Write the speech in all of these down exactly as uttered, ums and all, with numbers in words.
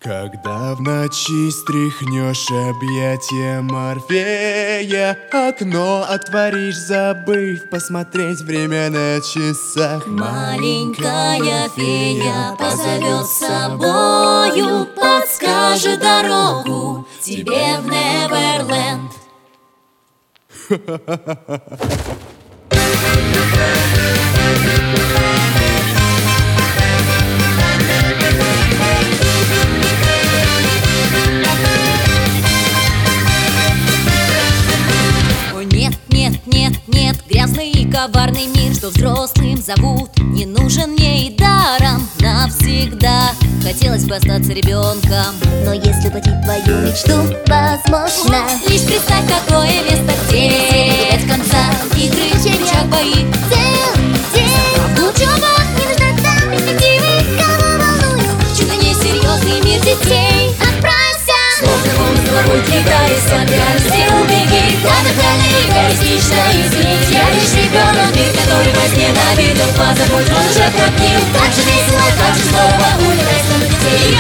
Когда в ночи стряхнешь объятия Морфея, окно отворишь, забыв посмотреть время на часах. Маленькая фея позовет с собою, подскажет дорогу тебе в Неверленд. Грязный и коварный мир, что взрослым зовут, не нужен мне и даром навсегда. Хотелось бы остаться ребенком, но если воплотить твою мечту, возможно. Лишь представь, какое место, где не видать конца. Игры, учебник, бои, дел, дел, учеба, не нужна там перспективы, кого волнуют чудо несерьезный мир детей. Отправься, словно волны с головой кидаясь от грязи, убеги, радостно и эгоистично изменить. Я лишь ребенок, мир, который возненавидел, позабудь, он уже пропил. Так же весело, так же здорово, улетай сон детей.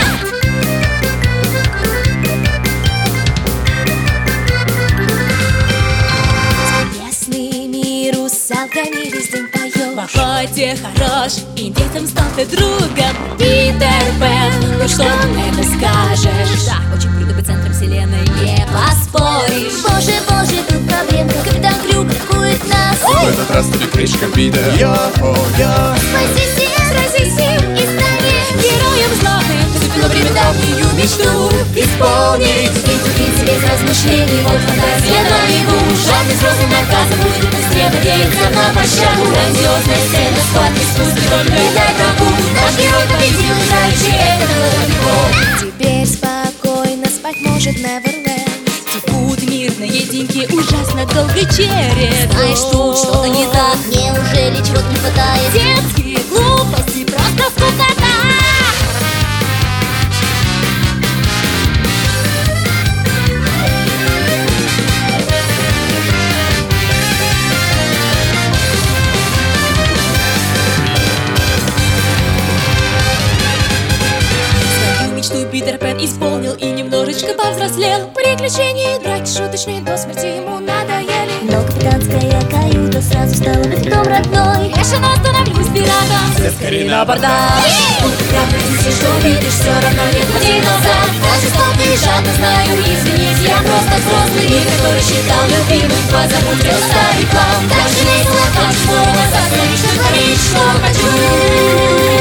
Ясный мир русалками весь день поет. В охоте хорош, и детям стал ты другом. Питер Пен, ну что на это скажешь? Да, очень круто быть центром вселенной, не поспоришь. Боже, боже, тут проблемка, Капитан Крюк атакует нас. В этот раз тебе кличка Питер. Йо-йо. Спаси всех, срази сил и стань героем славным. Наступило время давнюю мечту исполнить. Притупить без размышлений, вот фантазия наяву. Жадный взрослый наказан будет быстрее надеяться на пощаду. Грандиозная сцена, схватки, спуски, только дай врагу. Наш герой победил, играющий, это было легко. Теперь спокойно спать может Неверленд. Текут мирные деньги ужасно долгой черед. Знаешь, тут что-то не так. Неужели чего-то не хватает? Детские глупости, просто скукота. Свою мечту Питер Пен исполнил и немножечко повзрослел. Приключения и драки шуточные до смерти ему надоели. Но капитанская каюта сразу стала быть дом родной. Решено остановлюсь пиратом, Все скорее на бордах. он правда, если что видишь, все равно нет пути назад. Даже столбы жадно знаю, извините, я просто взрослый, и который считал любимым, позабудь о старый план. Так же весело, так же здорово, заставить, что творить, что хочу.